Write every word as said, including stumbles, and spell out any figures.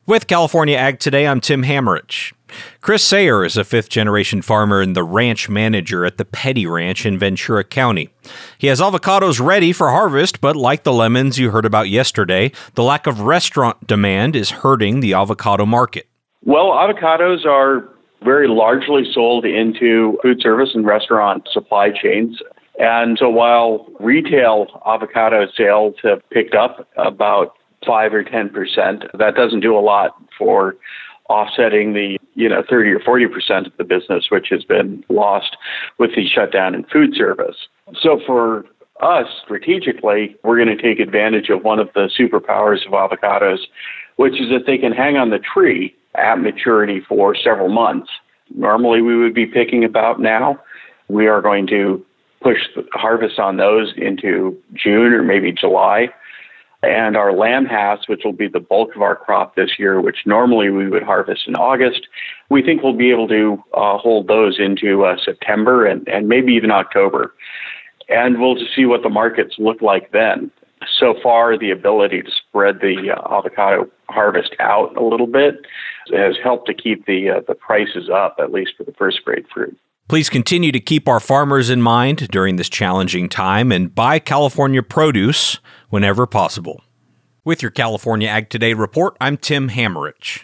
With California Ag Today, I'm Tim Hammerich. Chris Sayer is a fifth-generation farmer and the ranch manager at the Petty Ranch in Ventura County. He has avocados ready for harvest, but like the lemons you heard about yesterday, the lack of restaurant demand is hurting the avocado market. Well, avocados are very largely sold into food service and restaurant supply chains. And so while retail avocado sales have picked up about five or ten percent, that doesn't do a lot for offsetting the, you know, thirty or forty percent of the business, which has been lost with the shutdown in food service. So for us, strategically, we're going to take advantage of one of the superpowers of avocados, which is that they can hang on the tree at maturity for several months. Normally, we would be picking about now. We are going to push the harvest on those into June or maybe July. And our lamb has, which will be the bulk of our crop this year, which normally we would harvest in August, we think we'll be able to uh, hold those into uh, September and, and maybe even October. And we'll just see what the markets look like then. So far, the ability to spread the uh, avocado harvest out a little bit has helped to keep the uh, the prices up, at least for the first grade fruit. Please continue to keep our farmers in mind during this challenging time and buy California produce whenever possible. With your California Ag Today report, I'm Tim Hammerich.